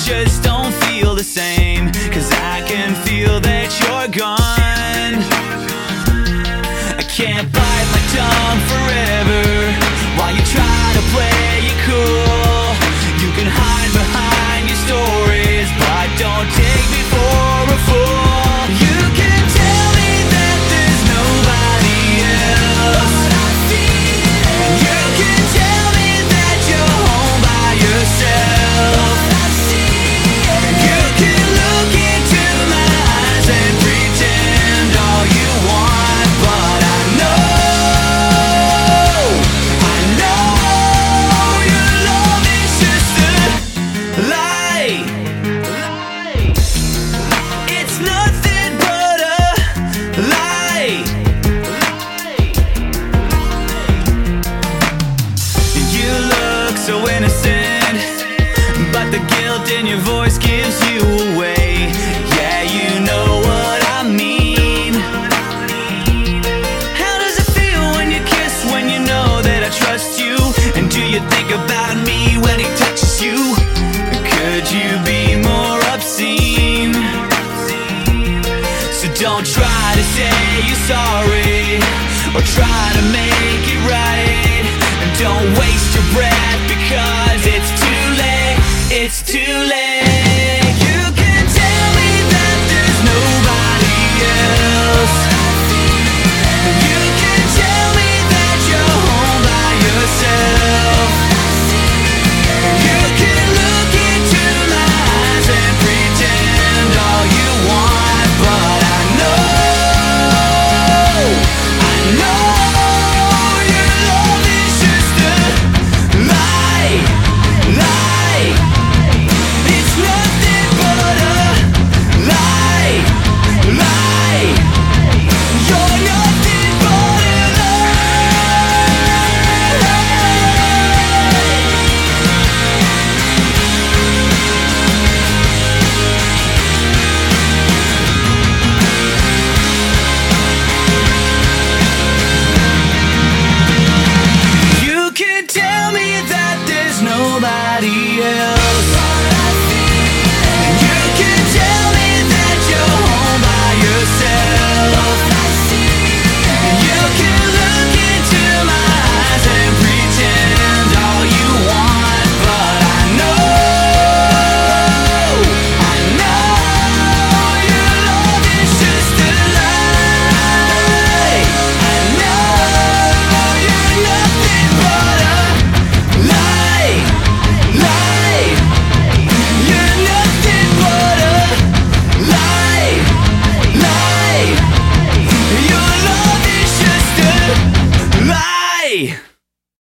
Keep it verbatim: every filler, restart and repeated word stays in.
just don't feel the same, 'cause I can feel that you're gone. I can't bite my tongue forever while you try to play it cool. You can hide behind your stories, but don't take me for a fool. You can tell me that there's nobody else. You can tell me that you're home by yourself. You can look into my eyes and pretend all you want, but I know, I know your love is just a lie. It's nothing but a lie. You look so innocent, but the guilt in your voice gives you away. Yeah, you know what I mean. How does it feel when you kiss, when you know that I trust you? And do you think about me when he touches you? Could you be more obscene? So don't try to say you're sorry, or try to make it right. And don't waste your breath, because it's too late, it's too late.